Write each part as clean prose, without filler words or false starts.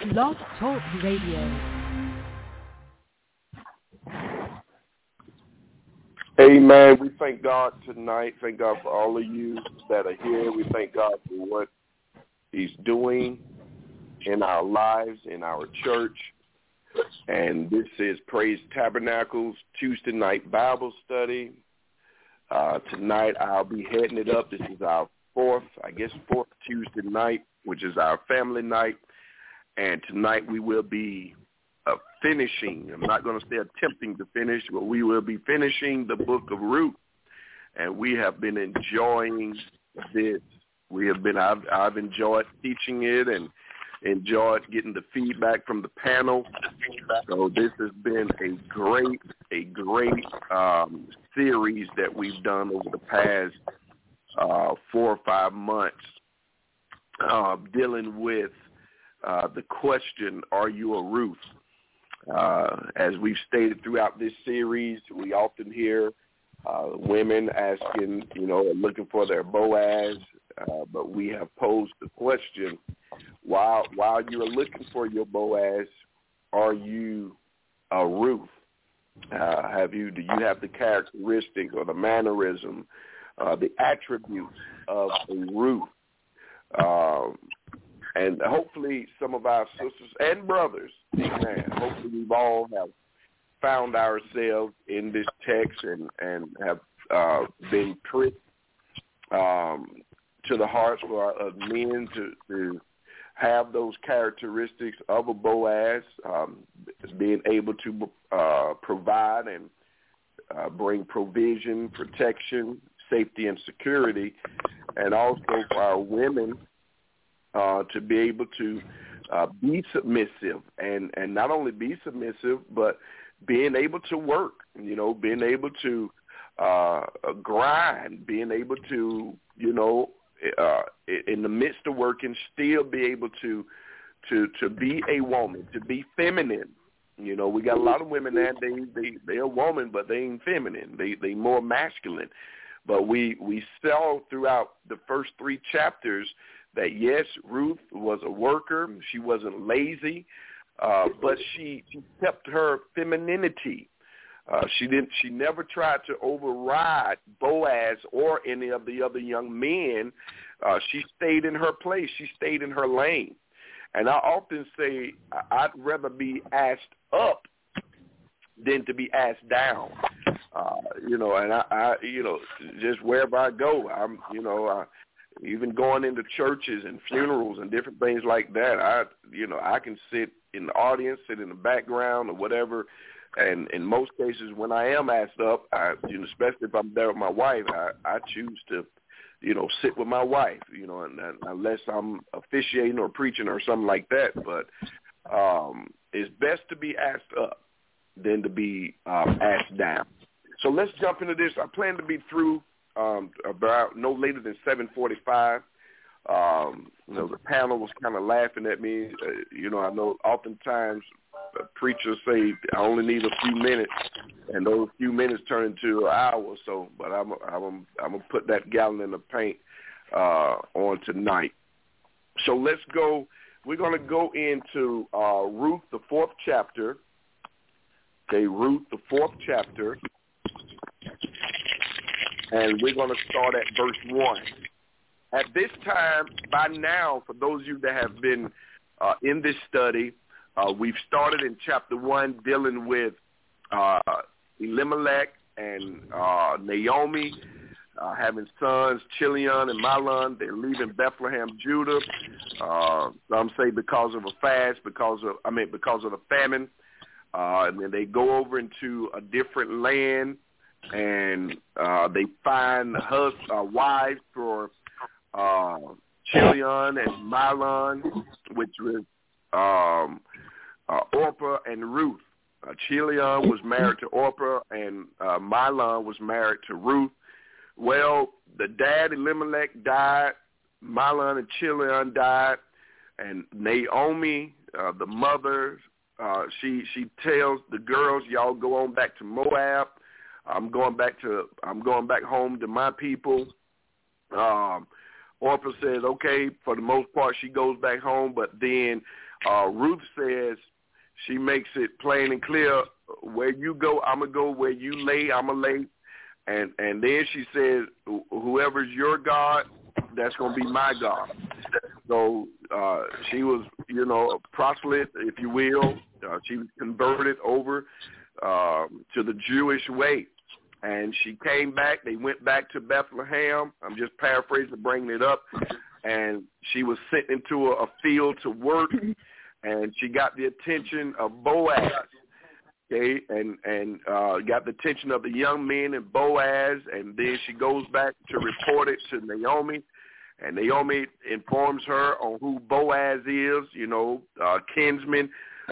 Blog Talk Radio. Amen. We thank God tonight. Thank God for all of you that are here. We thank God for what he's doing in our lives, in our church. And this is Praise Tabernacles Tuesday night Bible study. Tonight I'll be heading it up. This is our fourth Tuesday night, which is our family night. And tonight we will be finishing. I'm not going to say attempting to finish, but we will be finishing the book of Ruth. And we have been enjoying this. I've enjoyed teaching it and enjoyed getting the feedback from the panel. So this has been a great series that we've done over the past 4 or 5 months, dealing with the question, are you a Ruth? As we've stated throughout this series, we often hear women asking, looking for their Boaz, but we have posed the question, while you are looking for your Boaz, are you a Ruth? Do you have the characteristics or the mannerism, the attributes of a Ruth? And hopefully some of our sisters and brothers, amen, hopefully we've all have found ourselves in this text and have been pricked to the hearts of men to have those characteristics of a Boaz, being able to provide and bring provision, protection, safety, and security, and also for our women to be able to be submissive, and not only be submissive, but being able to work, being able to grind, being able to, in the midst of working, still be able to be a woman, to be feminine. We got a lot of women that they're a woman, but they ain't feminine. They more masculine. But we saw throughout the first 3 chapters that, yes, Ruth was a worker. She wasn't lazy, but she kept her femininity. She never tried to override Boaz or any of the other young men. She stayed in her place. She stayed in her lane. And I often say I'd rather be asked up than to be asked down. And I just wherever I go, even going into churches and funerals and different things like that, I can sit in the audience, sit in the background or whatever. And in most cases, when I am asked up, especially if I'm there with my wife, I choose to, sit with my wife, and unless I'm officiating or preaching or something like that. But it's best to be asked up than to be asked down. So let's jump into this. I plan to be through about no later than 7:45. The panel was kind of laughing at me. I know oftentimes preachers say I only need a few minutes, and those few minutes turn into an hour or so. But I'm gonna put that gallon in the paint on tonight. So let's go. We're gonna go into Ruth, the 4th chapter. Okay, Ruth, the 4th chapter. And we're going to start at verse 1. At this time, by now, for those of you that have been in this study, we've started in chapter 1 dealing with Elimelech and Naomi having sons, Chilion and Mahlon. They're leaving Bethlehem, Judah. Some say because of a fast, because of the famine. And then they go over into a different land. And they find wives for Chilion and Mahlon, which was Orpah and Ruth. Chilion was married to Orpah, and Mahlon was married to Ruth. Well, the dad, Elimelech, died. Mahlon and Chilion died. And Naomi, the mother, she tells the girls, y'all go on back to Moab. I'm going back home to my people. Orpah says, okay, for the most part, she goes back home. But then Ruth says, she makes it plain and clear, where you go, I'm going to go. Where you lay, I'm going to lay. And then she says, whoever's your God, that's going to be my God. So she was, a proselyte, if you will. She was converted over to the Jewish way. And she came back. They went back to Bethlehem. I'm just paraphrasing, bringing it up. And she was sent into a field to work, and she got the attention of Boaz. Okay, and got the attention of the young men and Boaz, and then she goes back to report it to Naomi, and Naomi informs her on who Boaz is, kinsman,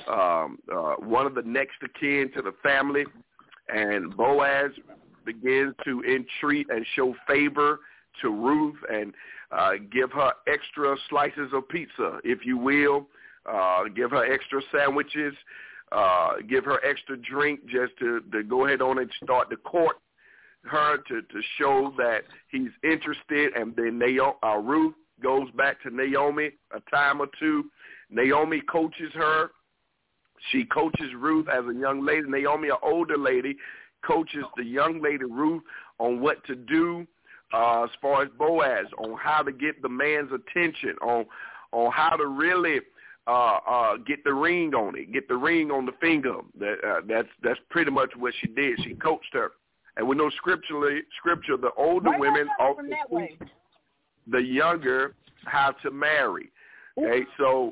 one of the next of kin to the family, and Boaz begins to entreat and show favor to Ruth and give her extra slices of pizza, if you will, give her extra sandwiches, give her extra drink just to go ahead on and start to court her to show that he's interested. And then Ruth goes back to Naomi a time or two. Naomi coaches her. She coaches Ruth as a young lady. Naomi, an older lady, coaches the young lady Ruth on what to do as far as Boaz, on how to get the man's attention, on how to really get the ring on it, get the ring on the finger. That's pretty much what she did. She coached her. And we know scripture, the older women also teach the younger how to marry. Okay, so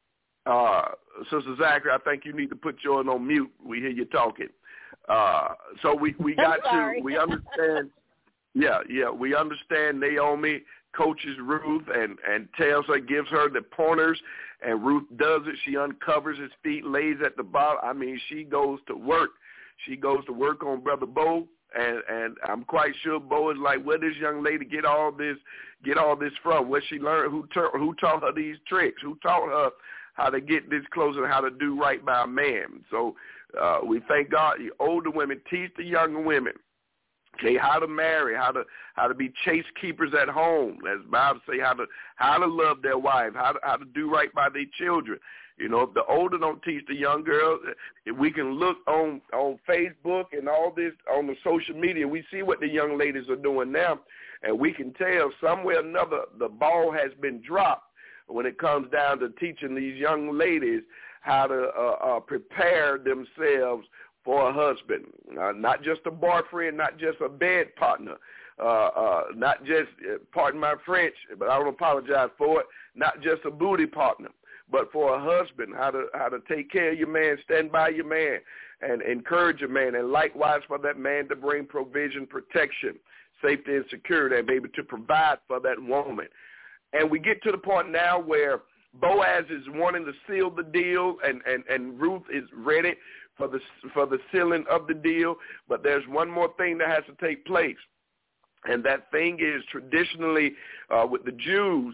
Sister Zachary, I think you need to put yours on mute. We hear you talking. So we got to, we understand. Yeah, we understand Naomi coaches Ruth and tells her, gives her the pointers, and Ruth does it. She uncovers his feet, lays at the bottom. I mean, she goes to work. She goes to work on Brother Bo, and I'm quite sure Bo is like, where this young lady get all this from? Where she learned? Who taught her these tricks? Who taught her how to get this close and how to do right by a man? So we thank God. The older women teach the younger women, okay, how to marry, how to be chaste keepers at home. As the Bible say, how to love their wife, how to do right by their children. If the older don't teach the young girls, if we can look on Facebook and all this on the social media, we see what the young ladies are doing now, and we can tell somewhere or another the ball has been dropped when it comes down to teaching these young ladies how to prepare themselves for a husband, not just a boyfriend, not just a bed partner, not just, pardon my French, but I don't apologize for it, not just a booty partner, but for a husband, how to take care of your man, stand by your man, and encourage your man, and likewise for that man to bring provision, protection, safety, and security, and be able to provide for that woman. And we get to the point now where Boaz is wanting to seal the deal, and Ruth is ready for the sealing of the deal, but there's one more thing that has to take place, and that thing is traditionally with the Jews,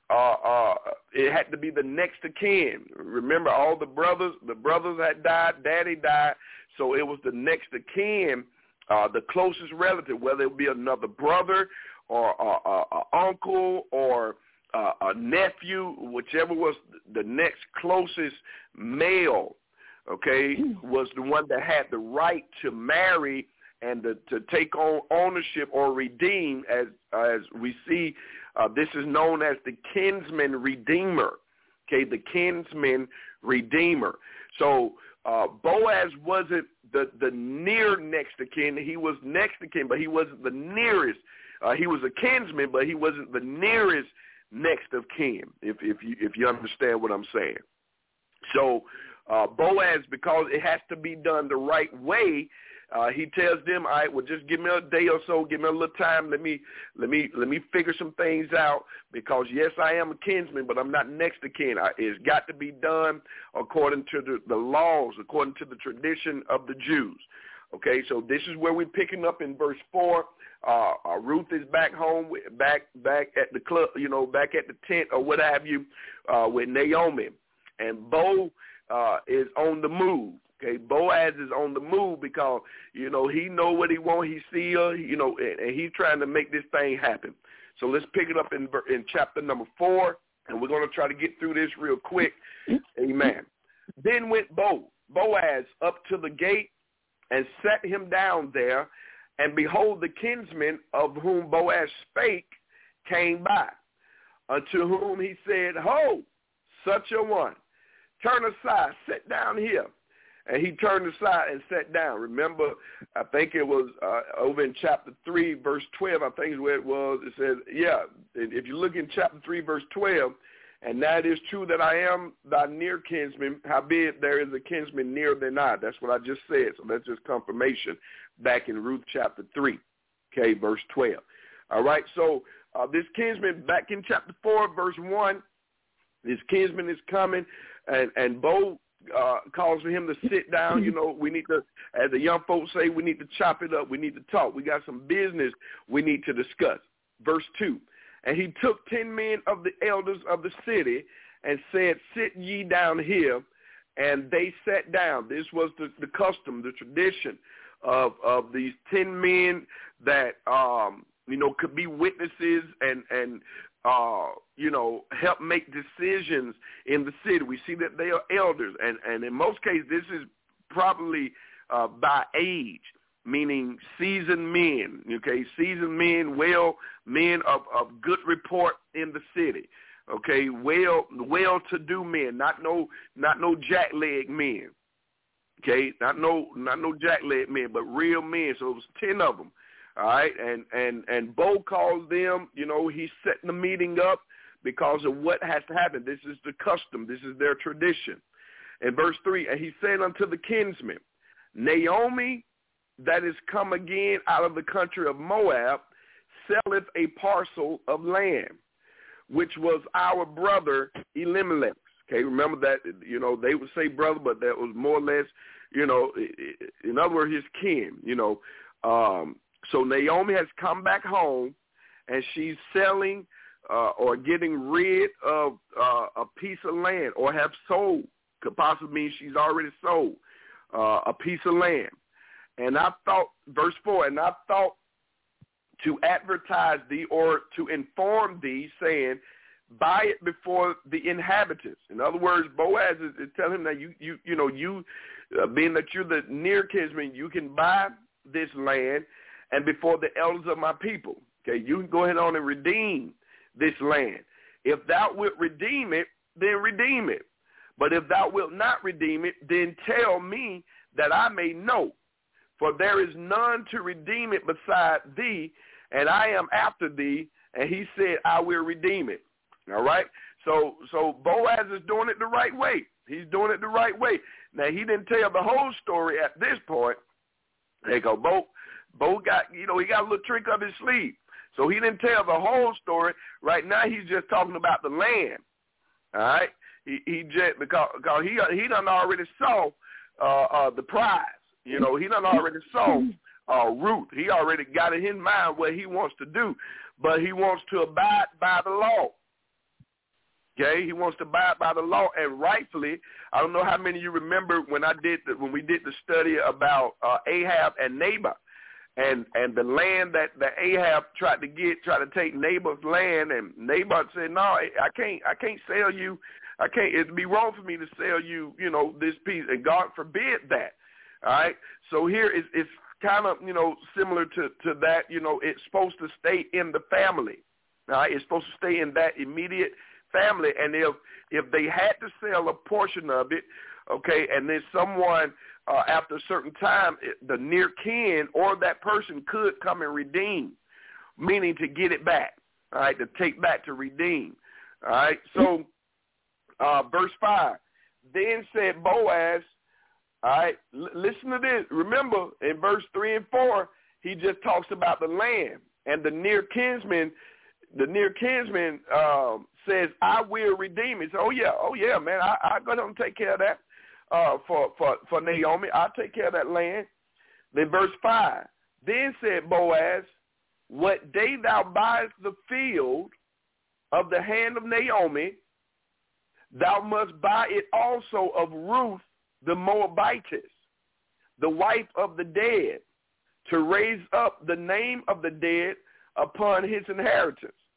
it had to be the next of kin. Remember, all the brothers had died, daddy died, so it was the next of kin, the closest relative, whether it be another brother or uncle or a nephew, whichever was the next closest male, okay, was the one that had the right to marry and to take on ownership or redeem, as we see. This is known as the kinsman redeemer, okay, the kinsman redeemer. So Boaz wasn't the near next of kin. He was next of kin, but he wasn't the nearest. He was a kinsman, but he wasn't the nearest next of kin, if you understand what I'm saying. So Boaz, because it has to be done the right way, he tells them, all right, well, just give me a day or so, give me a little time. Let me figure some things out, because yes, I am a kinsman, but I'm not next to kin. It's got to be done according to the laws, according to the tradition of the Jews. Okay, so this is where we're picking up in verse 4. Ruth is back home, back at the club, back at the tent or what have you, with Naomi, and Bo is on the move. Okay, Boaz is on the move because, he know what he want. He see her, and he's trying to make this thing happen. So let's pick it up in chapter number 4, and we're going to try to get through this real quick. Amen. Then went Boaz up to the gate and set him down there, and behold, the kinsman of whom Boaz spake came by, unto whom he said, Ho, such a one, turn aside, sit down here. And he turned aside and sat down. Remember, I think it was over in chapter 3, verse 12, I think is where it was. It says, if you look in chapter 3, verse 12, and that is true that I am thy near kinsman, howbeit there is a kinsman nearer than I. That's what I just said. So that's just confirmation back in Ruth chapter 3, okay, verse 12. All right, so this kinsman, back in chapter 4, verse 1, this kinsman is coming, and Bo calls for him to sit down. You know, we need to, as the young folks say, we need to chop it up. We need to talk. We got some business we need to discuss. Verse 2, and he took 10 men of the elders of the city and said, sit ye down here. And they sat down. This was the custom, the tradition of these 10 men that, could be witnesses and help make decisions in the city. We see that they are elders, and in most cases, this is probably by age, meaning seasoned men, okay, seasoned men, men of good report in the city, okay, well-to-do men, not no jackleg men, okay, not no jackleg men, but real men. So it was 10 of them. All right, and Bo calls them, he's setting the meeting up because of what has to happen. This is the custom. This is their tradition. In verse 3, and he said unto the kinsman, Naomi, that is come again out of the country of Moab, selleth a parcel of land, which was our brother Elimelech's. Okay, remember that, they would say brother, but that was more or less, in other words, his kin, So Naomi has come back home, and she's selling or getting rid of a piece of land, or have sold. Could possibly mean she's already sold a piece of land. And I thought, verse 4, and I thought to advertise thee or to inform thee, saying, buy it before the inhabitants. In other words, Boaz is telling him that you being that you're the near kinsman, you can buy this land, and before the elders of my people. Okay, you can go ahead on and redeem this land. If thou wilt redeem it, then redeem it. But if thou wilt not redeem it, then tell me that I may know. For there is none to redeem it beside thee, and I am after thee. And he said, I will redeem it. All right? So Boaz is doing it the right way. He's doing it the right way. Now, he didn't tell the whole story at this point. There you go, Bo got, he got a little trick up his sleeve. So he didn't tell the whole story. Right now he's just talking about the land. All right? He just, because he done already saw the prize. He done already saw Ruth. He already got in his mind what he wants to do. But he wants to abide by the law. Okay? He wants to abide by the law, and rightfully, I don't know how many of you remember when we did the study about Ahab and Naboth. And the land that Ahab tried to take Naboth's land, and Naboth said, no, I can't sell you. It'd be wrong for me to sell you, this piece, and God forbid that. All right. So here it's kind of, similar to that. It's supposed to stay in the family. All right. It's supposed to stay in that immediate family. And if they had to sell a portion of it, okay, and then someone after a certain time, the near kin or that person could come and redeem, meaning to get it back, all right, to take back, to redeem, all right. So verse 5, then said Boaz, all right, listen to this. Remember, in verse 3 and 4, he just talks about the land, and the near kinsman says, I will redeem it. So, oh yeah, man, I go ahead and take care of that. For Naomi, I'll take care of that land. Then verse 5, then said Boaz, what day thou buyest the field of the hand of Naomi, thou must buy it also of Ruth the Moabitess, the wife of the dead, to raise up the name of the dead upon his inheritance.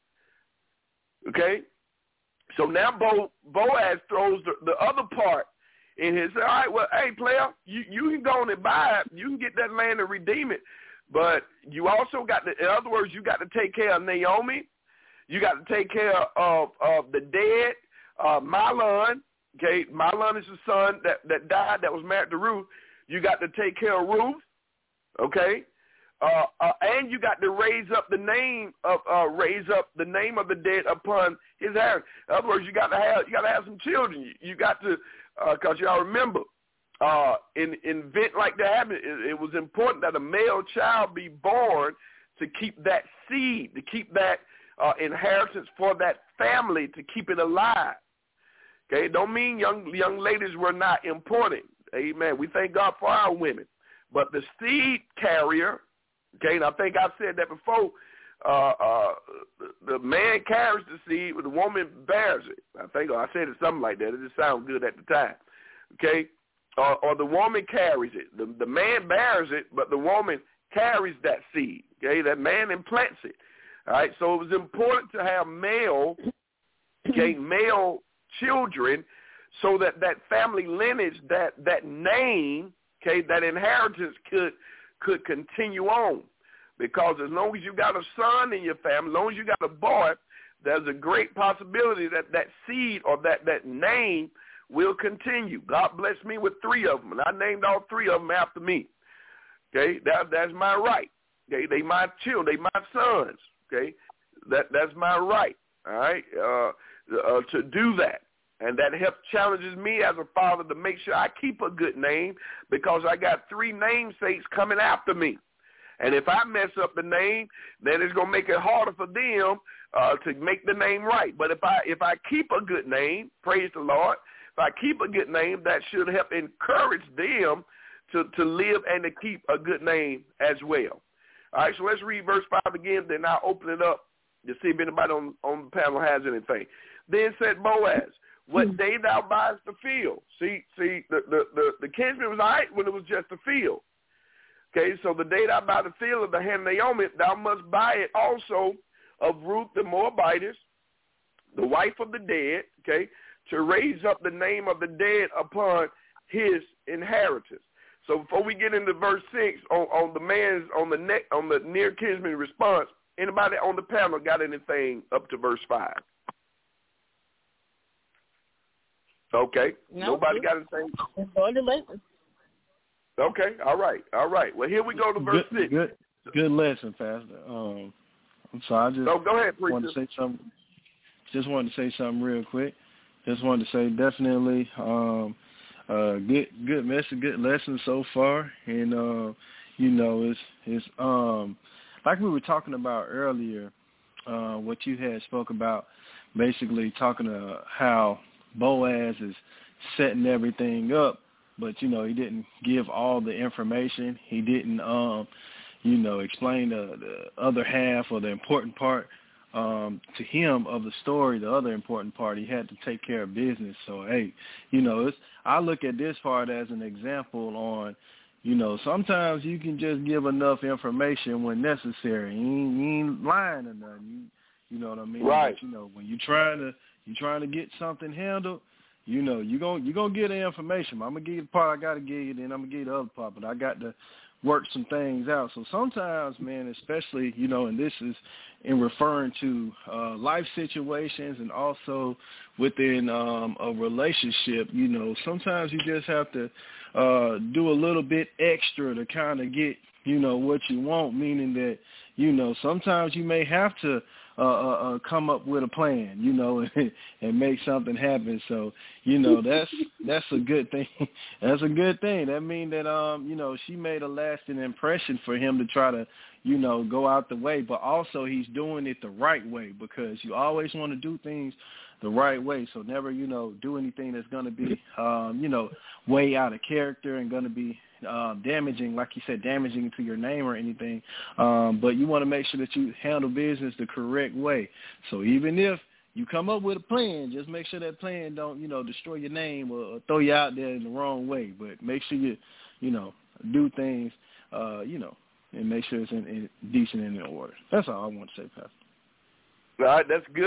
Okay? So now Boaz throws the other part in his, all right, well, hey, player, you can go on and buy it. You can get that land and redeem it. But you also got to, in other words, you got to take care of Naomi. You got to take care of the dead, Mahlon. Okay, Mahlon is the son that died that was married to Ruth. You got to take care of Ruth. Okay, and you got to raise up the name of the dead upon his inheritance. In other words, you got to have some children. You got to, because y'all remember, in event like that happened, it was important that a male child be born to keep that seed, to keep that inheritance for that family, to keep it alive. Okay, don't mean young ladies were not important. Amen. We thank God for our women, but the seed carrier. Okay, and I think I've said that before. The man carries the seed, but the woman bears it. I think I said it something like that. It just sounded good at the time. Okay, or the woman carries it. The man bears it, but the woman carries that seed. Okay, that man implants it. All right, so it was important to have male children, so that family lineage, that name, okay, that inheritance could continue on. Because as long as you got a son in your family, as long as you got a boy, there's a great possibility that seed or that name will continue. God blessed me with 3 of them, and I named all 3 of them after me. Okay, that's my right. Okay, they my children, they my sons. Okay, that's my right. All right, to do that. And that helps challenges me as a father to make sure I keep a good name, because I got 3 namesakes coming after me. And if I mess up the name, then it's going to make it harder for them to make the name right. But if I keep a good name, praise the Lord, if I keep a good name, that should help encourage them to live and to keep a good name as well. All right, so let's read verse 5 again, then I'll open it up to see if anybody on the panel has anything. Then said Boaz, what day thou buyest the field? See, the kinsman was all right when it was just a field. Okay, so the day thou buy the field of the hand of Naomi, thou must buy it also of Ruth the Moabitess, the wife of the dead, okay, to raise up the name of the dead upon his inheritance. So before we get into verse 6 on the near kinsman response, anybody on the panel got anything up to verse 5? Okay. Nobody got anything? Okay. All right. Well, here we go to verse 6. Good lesson, Pastor. I'm sorry. Go ahead, preacher. Wanted to say something. Just wanted to say something real quick. Just wanted to say definitely good message, good lesson so far. And it's like we were talking about earlier, what you had spoke about, basically talking to how Boaz is setting everything up, but, he didn't give all the information. He didn't, explain the other half or the important part to him of the story, the other important part. He had to take care of business. So, hey, I look at this part as an example on, sometimes you can just give enough information when necessary. You ain't lying or nothing. You know what I mean? Right. But, when you're trying to get something handled, you're gonna get the information. I'm gonna give you the part I gotta give you, then I'm gonna give you the other part. But I got to work some things out. So sometimes, man, especially, and this is in referring to life situations and also within a relationship, sometimes you just have to do a little bit extra to kind of get, what you want, meaning that, sometimes you may have to come up with a plan, and make something happen. So, that's a good thing. That's a good thing. That means that, she made a lasting impression for him to try to, go out the way, but also he's doing it the right way, because you always want to do things the right way. So never, do anything that's going to be, way out of character and going to be damaging, like you said, damaging to your name or anything. But you want to make sure that you handle business the correct way. So even if you come up with a plan, just make sure that plan don't, destroy your name or throw you out there in the wrong way. But make sure you, do things, and make sure it's in decent and in order. That's all I want to say, Pastor. All right, that's good.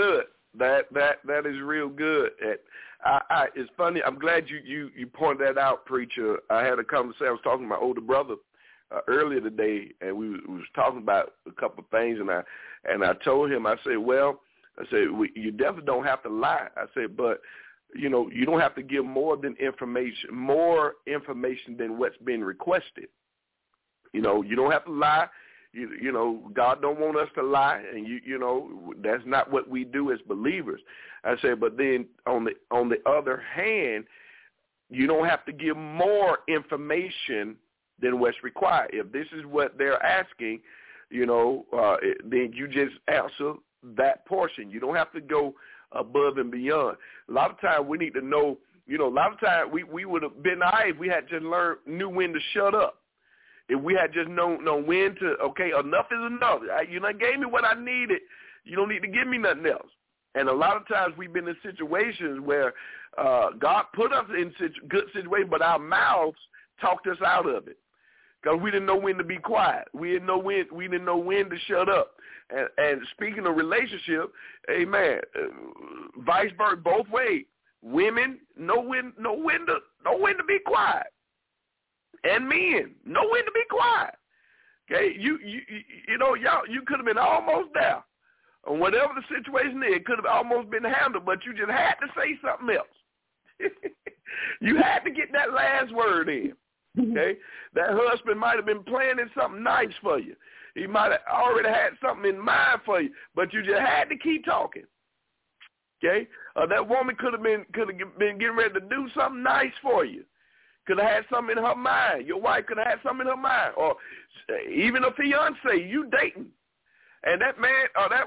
That is real good. It's funny. I'm glad you pointed that out, preacher. I had a conversation. I was talking to my older brother earlier today, and we was talking about a couple of things, and I told him, I said, you definitely don't have to lie. I said, but you don't have to give more information than what's been requested. You don't have to lie. God don't want us to lie, and that's not what we do as believers. I said, but then on the other hand, you don't have to give more information than what's required. If this is what they're asking, then you just answer that portion. You don't have to go above and beyond. A lot of times we need to know. A lot of times we would have been all right if we had just knew when to shut up. If we had just known when to, okay, enough is enough. You gave me what I needed. You don't need to give me nothing else. And a lot of times we've been in situations where God put us in good situations, but our mouths talked us out of it because we didn't know when to be quiet. We didn't know when to shut up. And speaking of relationship, amen, vice versa, both ways. Women know when to be quiet. And men, know when to be quiet. Okay, you could have been almost there. And whatever the situation is, it could have almost been handled, but you just had to say something else. You had to get that last word in. Okay, that husband might have been planning something nice for you. He might have already had something in mind for you, but you just had to keep talking. Okay, that woman could have been getting ready to do something nice for you. Could have had something in her mind. Your wife could have had something in her mind. Or even a fiance, you dating. And that man, or that,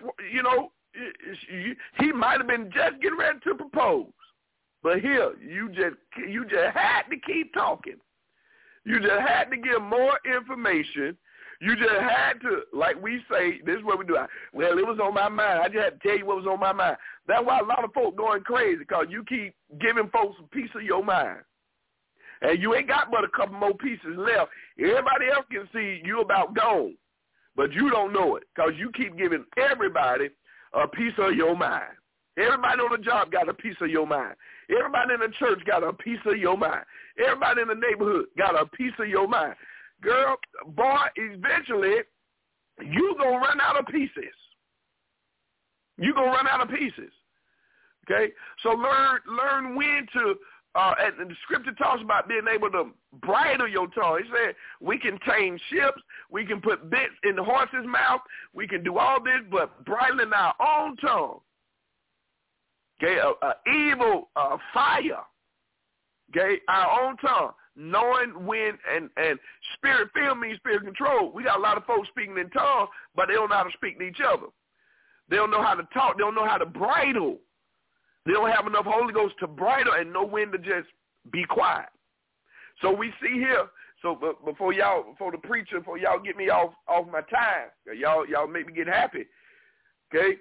he might have been just getting ready to propose. But here, you just had to keep talking. You just had to give more information. You just had to, like we say, this is what we do. Well, it was on my mind. I just had to tell you what was on my mind. That's why a lot of folks going crazy, because you keep giving folks a piece of your mind. And you ain't got but a couple more pieces left. Everybody else can see you about gone, but you don't know it because you keep giving everybody a piece of your mind. Everybody on the job got a piece of your mind. Everybody in the church got a piece of your mind. Everybody in the neighborhood got a piece of your mind. Girl, boy, eventually you going to run out of pieces. You going to run out of pieces. Okay? So learn when to... and the scripture talks about being able to bridle your tongue. It said we can tame ships, we can put bits in the horse's mouth, we can do all this, but bridling our own tongue. Okay, evil fire. Okay, our own tongue, knowing when and spirit filled means spirit control. We got a lot of folks speaking in tongues, but they don't know how to speak to each other. They don't know how to talk. They don't know how to bridle. They don't have enough Holy Ghost to bridle and know when to just be quiet. So we see here, so before the preacher, before y'all get me off my time, y'all make me get happy. Okay?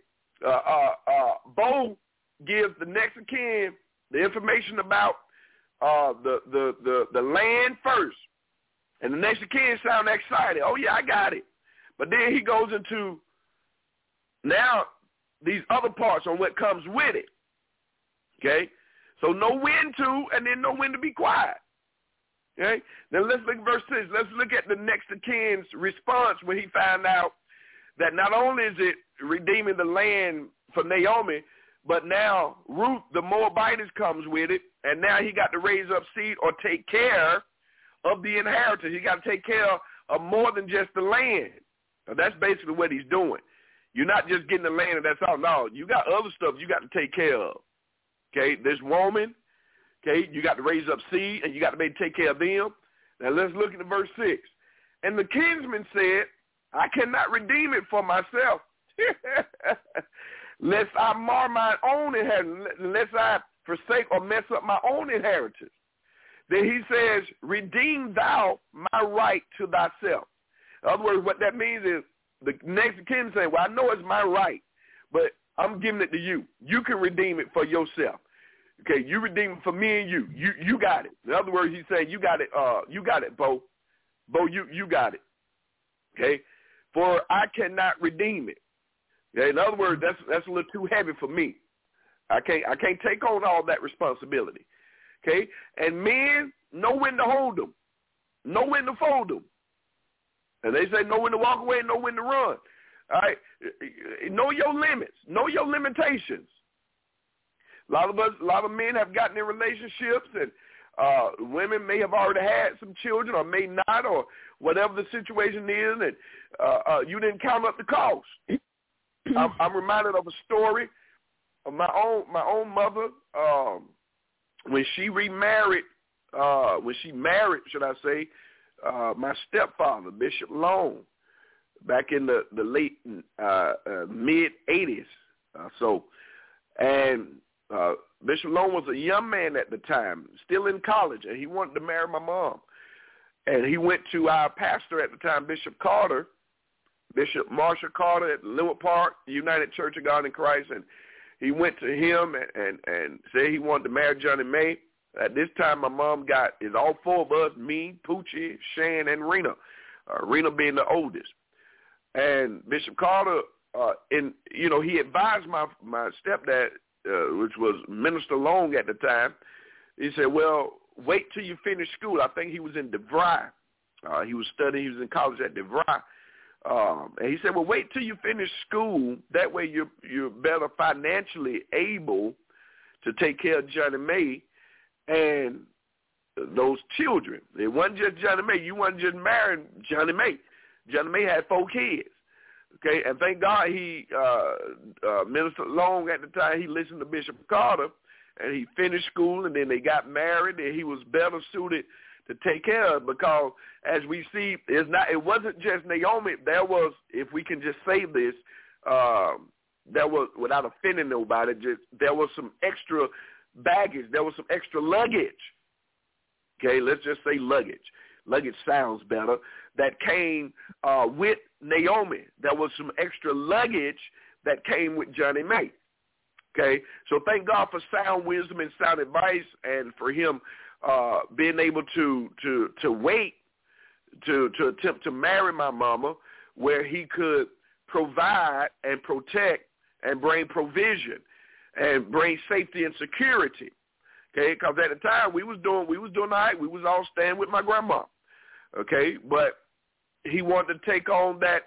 Bo gives the next of kin the information about the land first. And the next of kin sound excited. Oh yeah, I got it. But then he goes into now these other parts on what comes with it. Okay, so know when to, and then know when to be quiet. Okay, then let's look at verse 6. Let's look at the next of kin's response when he found out that not only is it redeeming the land for Naomi, but now Ruth, the Moabitess, comes with it, and now he got to raise up seed or take care of the inheritance. He got to take care of more than just the land. Now, that's basically what he's doing. You're not just getting the land and that's all. No, you got other stuff you got to take care of. Okay, this woman, okay, you got to raise up seed, and you got to maybe take care of them. Now, let's look at verse 6. And the kinsman said, I cannot redeem it for myself, lest I mar my own inheritance, lest I forsake or mess up my own inheritance. Then he says, redeem thou my right to thyself. In other words, what that means is the next of kin saying, well, I know it's my right, but I'm giving it to you. You can redeem it for yourself. Okay, you redeem it for me and you. You got it. In other words, he's saying, you got it, Bo. Bo, you got it. Okay? For I cannot redeem it. Okay? In other words, that's a little too heavy for me. I can't take on all that responsibility. Okay? And men know when to hold them, know when to fold them. And they say know when to walk away, know when to run. All right? Know your limits. Know your limitations. A lot of men have gotten in relationships, and women may have already had some children or may not, or whatever the situation is, and you didn't count up the cost. I'm reminded of a story of my own mother when she remarried. When she married, should I say, my stepfather, Bishop Long, back in the late mid-'80s. And Bishop Long was a young man at the time, still in college, and he wanted to marry my mom. And he went to our pastor at the time, Bishop Carter, Bishop Marshall Carter at Linwood Park, United Church of God in Christ, and he went to him and said he wanted to marry Johnny May. At this time, my mom is all four of us, me, Poochie, Shan, and Rena, Rena being the oldest. And Bishop Carter, he advised my stepdad, which was Minister Long at the time. He said, well, wait till you finish school. I think he was in DeVry. He was studying. He was in college at DeVry. And he said, well, wait till you finish school. That way you're better financially able to take care of Johnny May and those children. It wasn't just Johnny May. You wasn't just marrying Johnny May. Johnny May had 4 kids. Okay, and thank God he, Minister Long at the time, he listened to Bishop Carter, and he finished school, and then they got married, and he was better suited to take care of, because as we see, it wasn't just Naomi. There was, if we can just say this, there was, without offending nobody, there was some extra baggage. There was some extra luggage. Okay, let's just say luggage. Luggage sounds better. That came with Naomi. There was some extra luggage that came with Johnny May. Okay, so thank God for sound wisdom and sound advice, and for him being able to wait to attempt to marry my mama, where he could provide and protect and bring provision and bring safety and security. Okay, because at the time we was doing all right. We was all staying with my grandma. Okay, but he wanted to take on that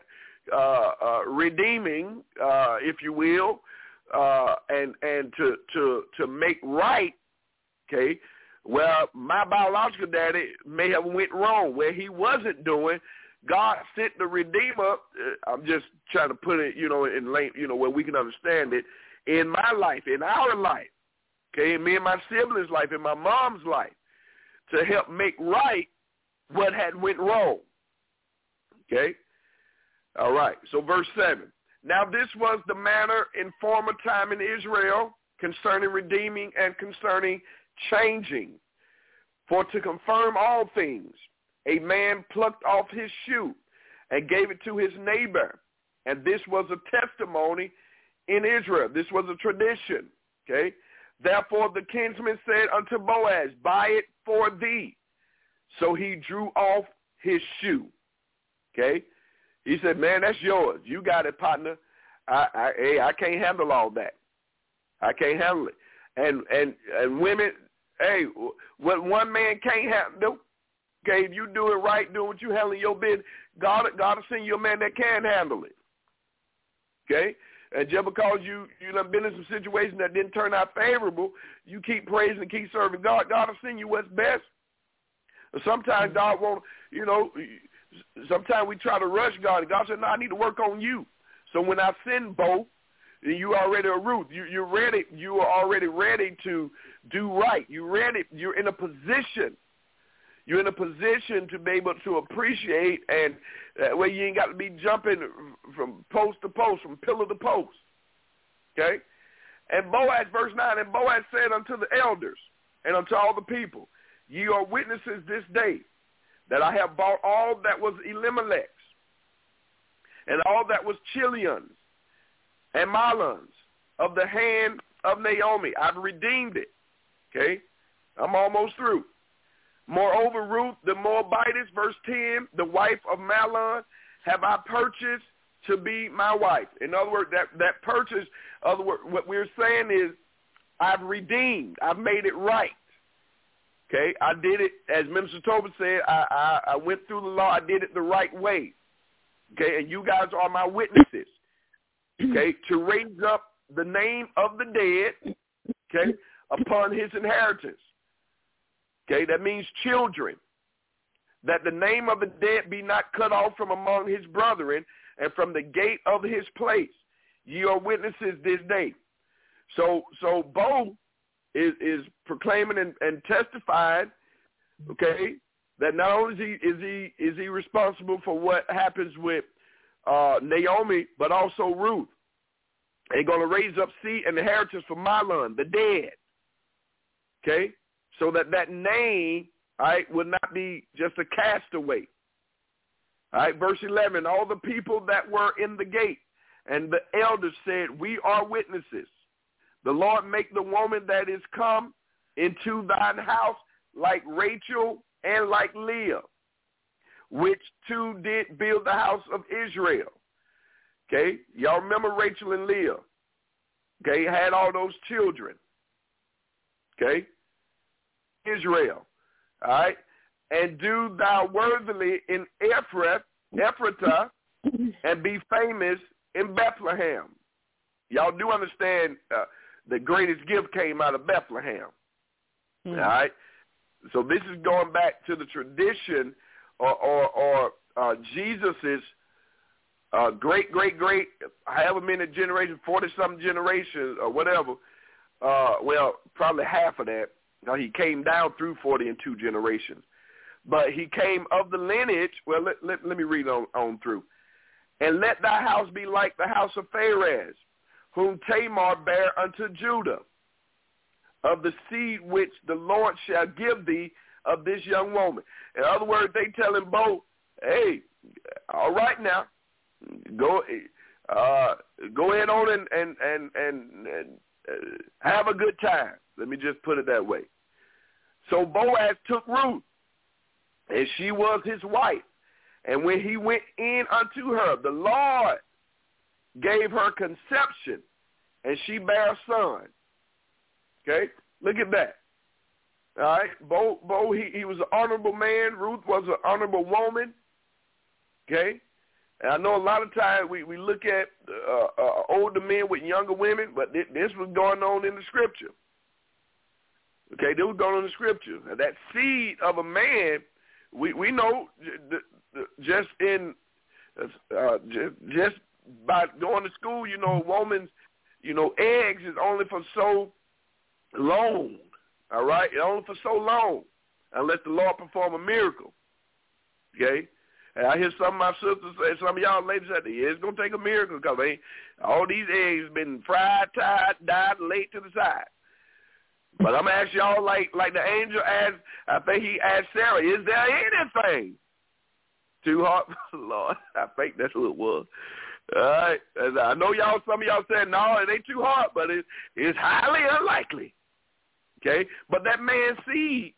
redeeming, if you will, and to make right. Okay, well, my biological daddy may have went wrong where he wasn't doing. God sent the Redeemer. I'm just trying to put it, in length, where we can understand it, in my life, in our life. Okay, in me and my siblings' life, in my mom's life, to help make right what had went wrong. Okay? All right, so verse 7. Now this was the manner in former time in Israel concerning redeeming and concerning changing. For to confirm all things, a man plucked off his shoe and gave it to his neighbor. And this was a testimony in Israel. This was a tradition. Okay? Therefore the kinsman said unto Boaz, buy it for thee. So he drew off his shoe. Okay? He said, man, that's yours. You got it, partner. I can't handle all that. I can't handle it. And women, hey, what one man can't handle, okay, if you do it right, doing what you handle your business, God will send you a man that can handle it. Okay? And just because you done been in some situations that didn't turn out favorable, you keep praising and keep serving God. God will send you what's best. Sometimes God won't, sometimes we try to rush God, and God said, no, I need to work on you. So when I send both, you already are Ruth. You're ready. You are already ready to do right. You're ready. You're in a position. You're in a position to be able to appreciate, and that way you ain't got to be jumping from post to post, from pillar to post. Okay? And Boaz, verse 9, and Boaz said unto the elders and unto all the people, ye are witnesses this day that I have bought all that was Elimelech's and all that was Chilion's and Mahlon's of the hand of Naomi. I've redeemed it. Okay? I'm almost through. Moreover, Ruth, the Moabitess, verse 10, the wife of Mahlon, have I purchased to be my wife. In other words, that purchase, what we're saying is I've redeemed. I've made it right. Okay, I did it, as Minister Tobin said, I went through the law. I did it the right way. Okay, and you guys are my witnesses. Okay, to raise up the name of the dead, okay, upon his inheritance. Okay, that means children. That the name of the dead be not cut off from among his brethren and from the gate of his place. Ye are witnesses this day. So Bo is proclaiming and testifying, okay, that not only is he responsible for what happens with Naomi, but also Ruth. They're going to raise up seed and inheritance for Mahlon, the dead. Okay, so that name, all right, will not be just a castaway. All right, verse 11, all the people that were in the gate and the elders said, we are witnesses. The Lord make the woman that is come into thine house like Rachel and like Leah, which two did build the house of Israel. Okay, y'all remember Rachel and Leah? Okay, had all those children. Okay, Israel. All right, and do thou worthily in Ephratah, and be famous in Bethlehem. Y'all do understand the greatest gift came out of Bethlehem. All right, so this is going back to the tradition or Jesus's great, however many generations, 40-something generations or whatever, well, probably half of that. Now, he came down through 40 and 2 generations. But he came of the lineage, well, let me read on through. And let thy house be like the house of Pharez, whom Tamar bare unto Judah, of the seed which the Lord shall give thee of this young woman. In other words, they tell him both, hey, all right now, go ahead on and have a good time. Let me just put it that way. So Boaz took Ruth, and she was his wife. And when he went in unto her, the Lord gave her conception, and she bare a son. Okay, look at that. All right, Bo he was an honorable man. Ruth was an honorable woman. Okay, and I know a lot of times we look at older men with younger women, but this was going on in the scripture. Okay, this was going on in the scripture. And that seed of a man, we know just by going to school, a woman's, eggs is only for so long. All right, only for so long, unless the Lord perform a miracle. Okay. And I hear some of my sisters say, some of y'all ladies say, yeah, it's going to take a miracle because all these eggs been fried, tied, dyed, laid to the side. But I'm going to ask y'all like the angel asked, I think he asked Sarah, is there anything too hard for the Lord? I think that's what it was. All right. And I know some of y'all said, no, it ain't too hard, but it's highly unlikely. Okay? But that man's seed,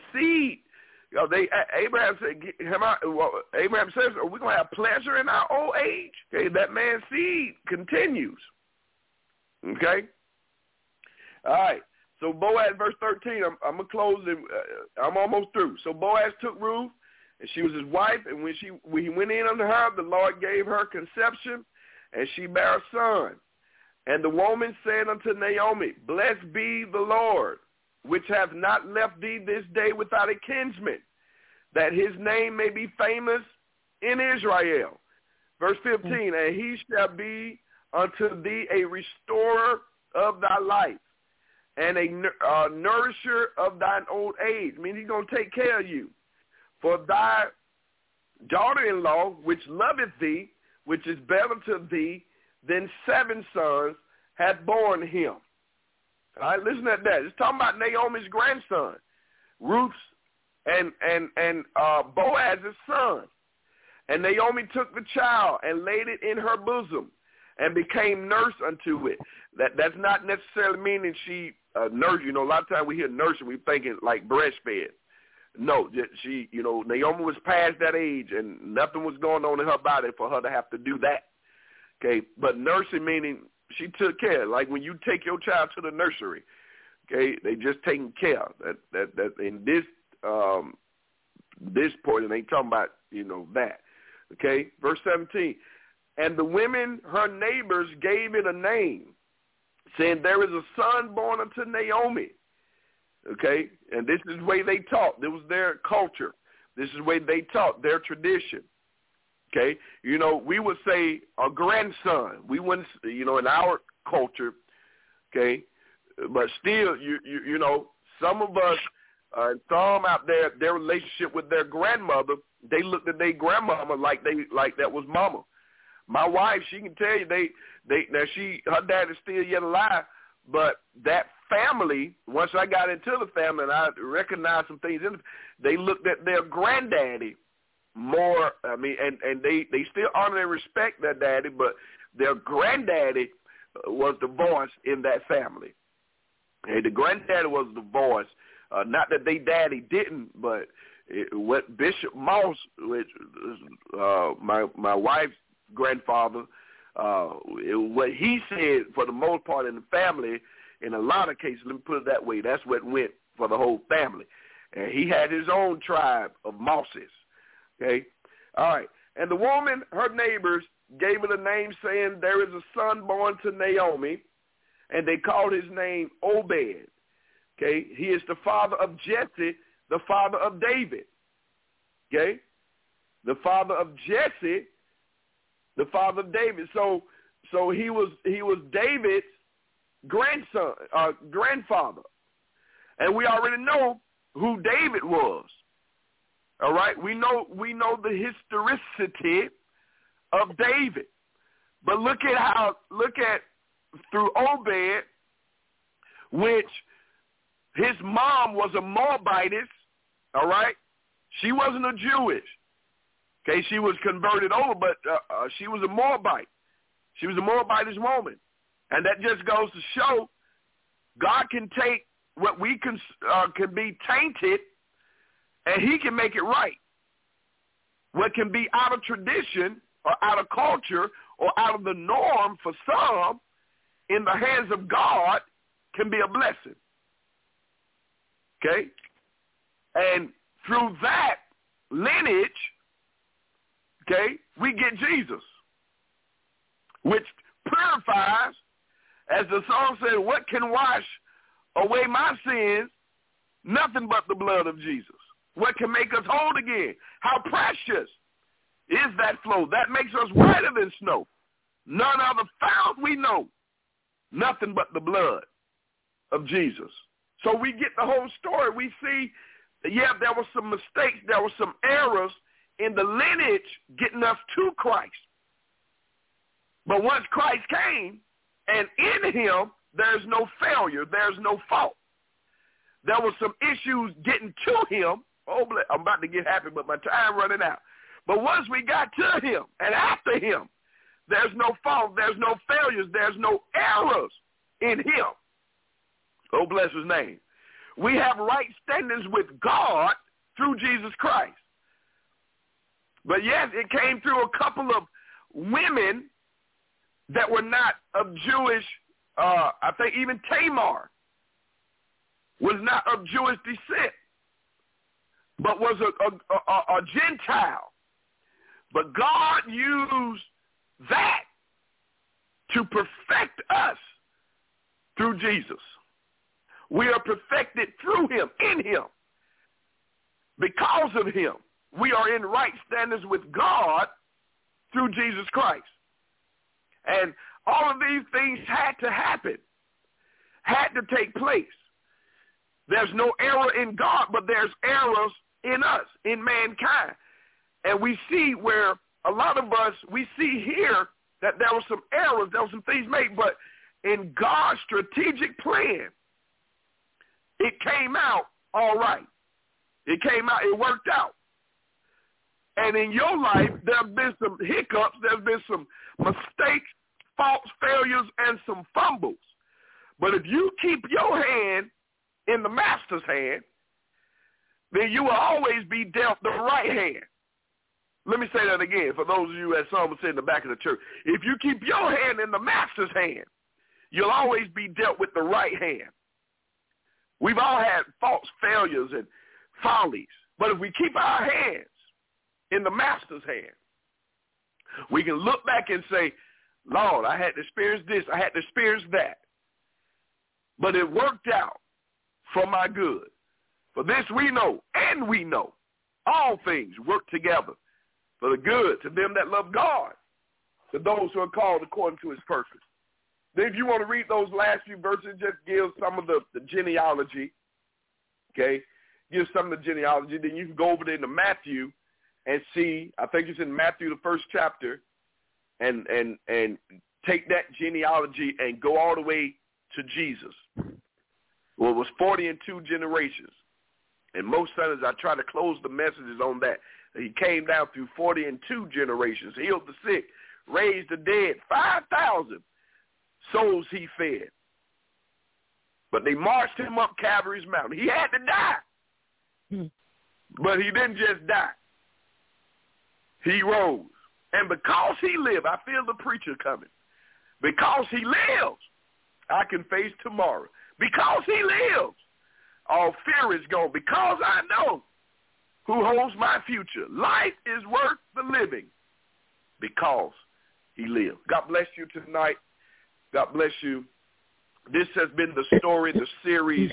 Abraham says, are we going to have pleasure in our old age? Okay, that man's seed continues. Okay? All right. So Boaz, verse 13, I'm going to close it. I'm almost through. So Boaz took Ruth, and she was his wife, and when he went in unto her, the Lord gave her conception, and she bare a son. And the woman said unto Naomi, blessed be the Lord, which hath not left thee this day without a kinsman, that his name may be famous in Israel. Verse 15, and he shall be unto thee a restorer of thy life, and a nourisher of thine old age. I mean, he's going to take care of you. For thy daughter-in-law, which loveth thee, which is better to thee than 7 sons, hath borne him. All right, listen at that. It's talking about Naomi's grandson, Ruth's and Boaz's son. And Naomi took the child and laid it in her bosom and became nurse unto it. That's not necessarily meaning she nursed. A lot of times we hear nursing, we thinking like breastfed. No, she, Naomi was past that age and nothing was going on in her body for her to have to do that. Okay, but nursing meaning she took care. Like when you take your child to the nursery, Okay, they just taking care. That in this point, and they talking about that. Okay, verse 17. And the women, her neighbors, gave it a name, saying, there is a son born unto Naomi. Okay, and this is the way they taught. This was their culture. This is the way they taught, their tradition. Okay, we would say a grandson. We wouldn't, in our culture. Okay, but still, some of us, some out there, their relationship with their grandmother, they looked at their grandmama like that was mama. My wife, she can tell you her dad is still yet alive, but that family, once I got into the family and I recognized some things in it, they looked at their granddaddy more. I mean, and they still honor and respect their daddy, but their granddaddy was the voice in that family. And the granddaddy was the voice. Not that they daddy didn't, but what Bishop Moss, which my wife's grandfather, what he said for the most part in the family, in a lot of cases, let me put it that way, that's what went for the whole family. And he had his own tribe of Mosses. Okay? All right. And the woman, her neighbors, gave it a name saying, there is a son born to Naomi, and they called his name Obed. Okay? He is the father of Jesse, the father of David. Okay? The father of Jesse, the father of David. So he was David's grandfather. And we already know who David was. All right? We know the historicity of David. But look at through Obed, which his mom was a Moabitess, all right? She wasn't a Jewish. Okay, she was converted over, but she was a Moabite. She was a Moabitess woman. And that just goes to show God can take what we can be tainted, and he can make it right. What can be out of tradition or out of culture or out of the norm for some, in the hands of God, can be a blessing. Okay? And through that lineage, okay, we get Jesus, which purifies, as the song said, what can wash away my sins? Nothing but the blood of Jesus. What can make us whole again? How precious is that flow? That makes us whiter than snow. None other found we know. Nothing but the blood of Jesus. So we get the whole story. We see, there were some mistakes. There were some errors in the lineage getting us to Christ. But once Christ came, and in him, there's no failure. There's no fault. There were some issues getting to him. Oh, I'm about to get happy, but my time running out. But once we got to him and after him, there's no fault. There's no failures. There's no errors in him. Oh, bless his name. We have right standings with God through Jesus Christ. But yes, it came through a couple of women that were not of Jewish, I think even Tamar was not of Jewish descent, but was a Gentile. But God used that to perfect us through Jesus. We are perfected through him, in him. Because of him, we are in right standings with God through Jesus Christ. And all of these things had to happen, had to take place. There's no error in God, but there's errors in us, in mankind. And we see where a lot of us, we see here that there were some errors, there were some things made, but in God's strategic plan, it came out all right. It came out, it worked out. And in your life, there have been some hiccups, there's been some mistakes, faults, failures, and some fumbles. But if you keep your hand in the master's hand, then you will always be dealt the right hand. Let me say that again for those of you, as some would say in the back of the church. If you keep your hand in the master's hand, you'll always be dealt with the right hand. We've all had faults, failures, and follies. But if we keep our hands in the Master's hand, we can look back and say, Lord, I had to experience this, I had to experience that. But it worked out for my good. For this we know, and we know, all things work together for the good to them that love God, to those who are called according to his purpose. Then if you want to read those last few verses, just give some of the genealogy, okay? Give some of the genealogy. Then you can go over there into Matthew and see, I think it's in Matthew, the first chapter, and take that genealogy and go all the way to Jesus. Well, it was 42 generations. And most Sundays I try to close the messages on that. He came down through 42 generations, healed the sick, raised the dead, 5,000 souls he fed. But they marched him up Calvary's mountain. He had to die. But he didn't just die. He rose. And because he lived, I feel the preacher coming. Because he lives, I can face tomorrow. Because he lives, all fear is gone. Because I know who holds my future. Life is worth the living because he lives. God bless you tonight. God bless you. This has been the story, the series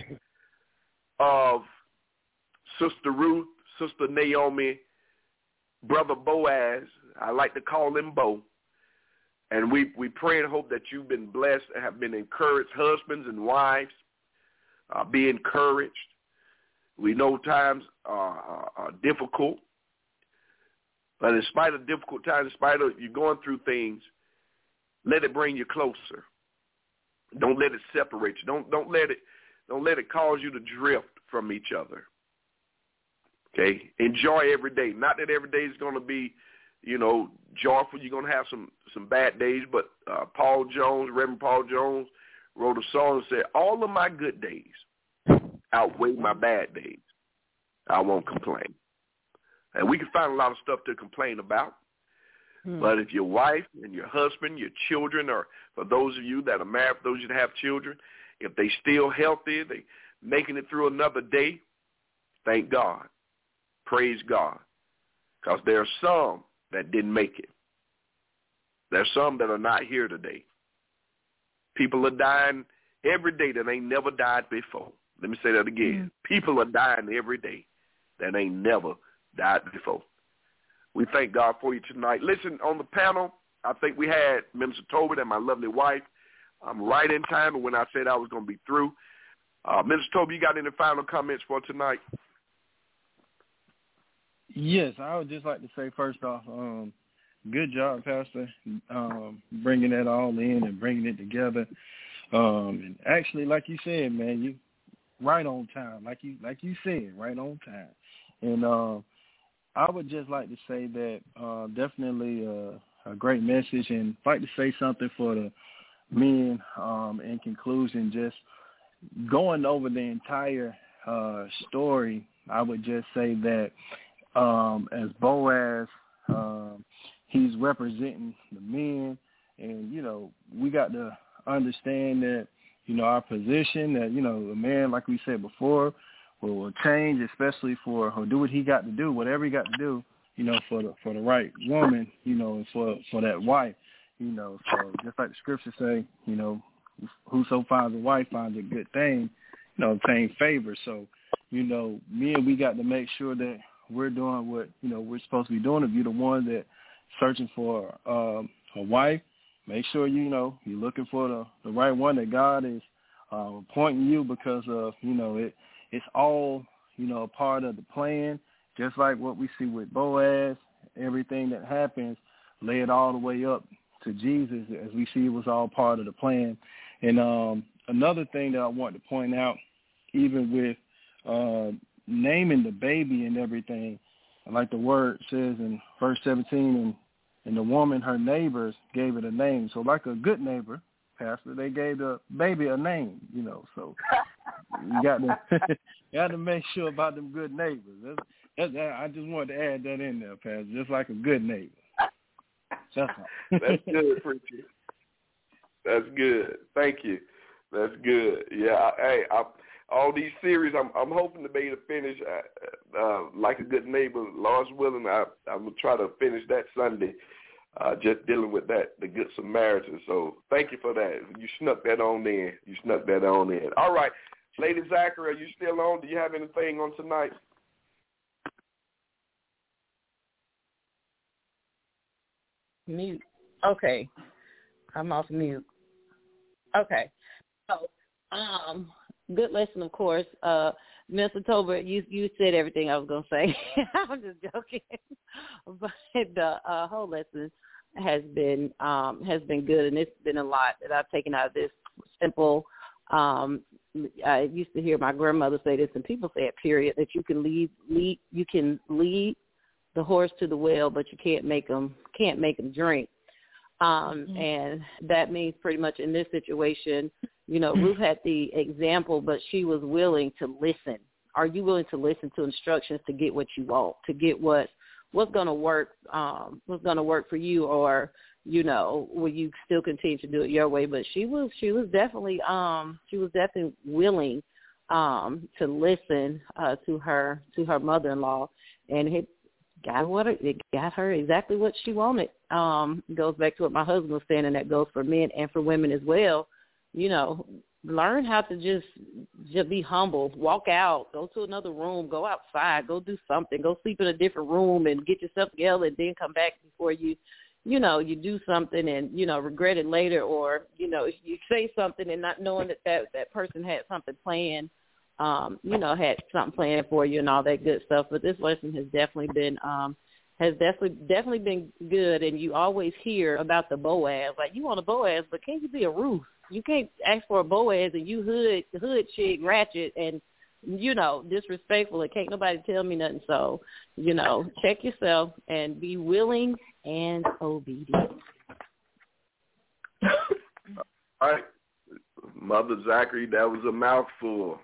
of Sister Ruth, Sister Naomi, Brother Boaz. I like to call him Bo. And we pray and hope that you've been blessed and have been encouraged. Husbands and wives, be encouraged. We know times are difficult. But in spite of difficult times, in spite of you going through things, let it bring you closer. Don't let it separate you. Don't let it cause you to drift from each other. Okay? Enjoy every day. Not that every day is going to be, joyful. You're going to have some bad days, but Reverend Paul Jones wrote a song and said, all of my good days outweigh my bad days. I won't complain. And we can find a lot of stuff to complain about. But if your wife and your husband, your children, or for those of you that are married, for those of you that have children, if they still healthy, they making it through another day, thank God. Praise God. Because there are some that didn't make it. There's some that are not here today. People are dying every day that ain't never died before. Let me say that again. People are dying every day that ain't never died before. We thank God for you tonight. Listen, on the panel, I think we had Minister Tobin and my lovely wife. I'm right in time when I said I was going to be through. Minister Tobin, you got any final comments for tonight? Yes, I would just like to say first off, good job, Pastor, bringing that all in and bringing it together. And actually, like you said, man, you right on time, like you said, right on time. And I would just like to say that definitely a great message, and I'd like to say something for the men in conclusion, just going over the entire story. I would just say that as Boaz, he's representing the men, and, we got to understand that, our position, that, the man, like we said before, will change, especially or do what he got to do, whatever he got to do, for the right woman, and for that wife, So just like the scriptures say, whoso finds a wife finds a good thing, obtain favor. So, men, we got to make sure that we're doing what, we're supposed to be doing. If you're the one that searching for a wife, make sure, you're looking for the right one, that God is appointing you, because of, it's all, a part of the plan, just like what we see with Boaz. Everything that happens led all the way up to Jesus, as we see it was all part of the plan. And another thing that I want to point out, even with naming the baby and everything, like the word says in verse 17, and the woman, her neighbors, gave it a name. So like a good neighbor, Pastor, they gave the baby a name, so you got to make sure about them good neighbors. I just wanted to add that in there, Pastor, just like a good neighbor. That's all. That's good, preacher. That's good. Thank you. That's good. Yeah. all these series. I'm hoping to be able to finish like a good neighbor, Lord's willing. I'm gonna try to finish that Sunday. Just dealing with that, the Good Samaritan. So thank you for that. You snuck that on in. All right, Lady Zachary, are you still on? Do you have anything on tonight? Mute. Okay. I'm off mute. Okay. So, good lesson, of course. Mr. Tolbert, you said everything I was going to say. I'm just joking. But the whole lesson has been good, and it's been a lot that I've taken out of this. Simple. I used to hear my grandmother say this, and people say it, period, that you can lead the horse to the well, but you can't make them drink. And that means pretty much in this situation, Ruth had the example, but she was willing to listen. Are you willing to listen to instructions to get what you want, to get what's going to work for you, or will you still continue to do it your way? But she was definitely willing to listen to her mother-in-law, and it got her exactly what she wanted. It goes back to what my husband was saying, and that goes for men and for women as well. Learn how to just be humble. Walk out, go to another room, go outside, go do something, go sleep in a different room and get yourself together, and then come back before you do something and, regret it later, or, you say something and not knowing that person had something planned, had something planned for you and all that good stuff. But this lesson has definitely been been good. And you always hear about the Boaz. Like, you want a Boaz, but can't you be a Ruth? You can't ask for a Boaz and you hood chick, ratchet, and, disrespectful, and can't nobody tell me nothing. So, check yourself and be willing and obedient. All right. Mother Zachary, that was a mouthful.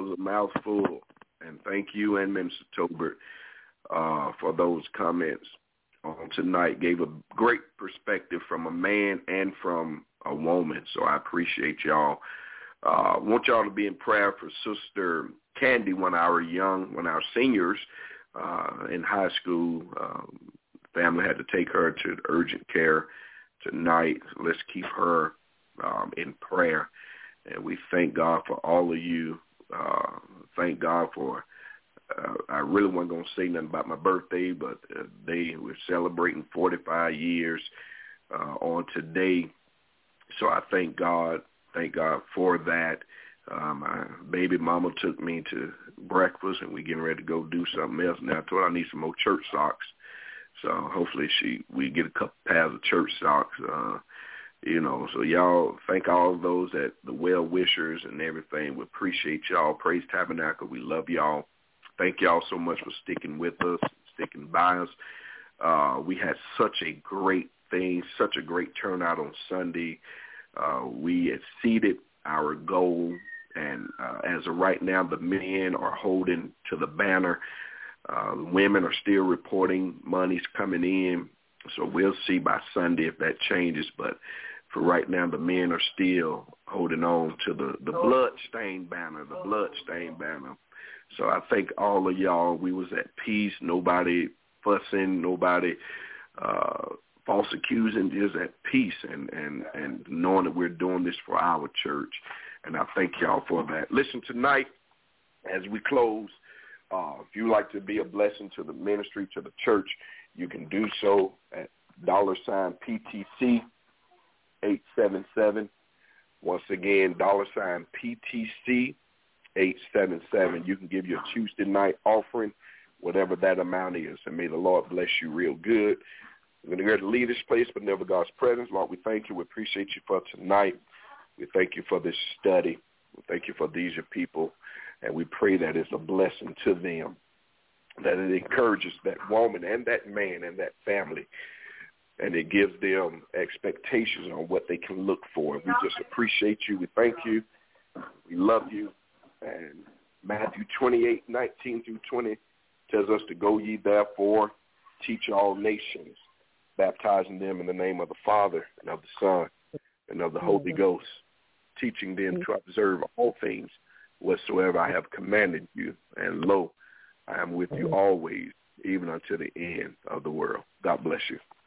And thank you and Minister Tolbert for those comments on tonight. Gave a great perspective from a man and from a woman. So I appreciate y'all. Want y'all to be in prayer for Sister Candy when our seniors in high school. Family had to take her to urgent care tonight. So let's keep her in prayer. And we thank God for all of you. Thank God for, I really wasn't going to say nothing about my birthday, but we're celebrating 45 years on today. So I thank God for that. My baby mama took me to breakfast, and we getting ready to go do something else now. I told her I need some more church socks. So hopefully we get a couple pairs of church socks. So y'all, thank all of those the well-wishers and everything. We appreciate y'all. Praise Tabernacle. We love y'all. Thank y'all so much for sticking with us, sticking by us. We had such a great turnout on Sunday. We exceeded our goal, and as of right now, the men are holding to the banner. Women are still reporting money's coming in, so we'll see by Sunday if that changes. But for right now, the men are still holding on to the blood-stained banner, So I thank all of y'all. We was at peace. Nobody fussing, nobody false accusing, just at peace and knowing that we're doing this for our church. And I thank y'all for that. Listen, tonight, as we close, if you like to be a blessing to the ministry, to the church, you can do so at $PTC 877. Once again, $PTC 877. You can give your Tuesday night offering, whatever that amount is, and may the Lord bless you real good. We're going to go to leave this place, but never God's presence. Lord, we thank you. We appreciate you for tonight. We thank you for this study. We thank you for these your people, and we pray that it's a blessing to them, that it encourages that woman and that man and that family, and it gives them expectations on what they can look for. We just appreciate you. We thank you. We love you. And Matthew 28:19-20 tells us to go ye therefore, teach all nations, baptizing them in the name of the Father and of the Son and of the Holy Ghost, teaching them to observe all things whatsoever I have commanded you, and lo, I am with you always, even unto the end of the world. God bless you.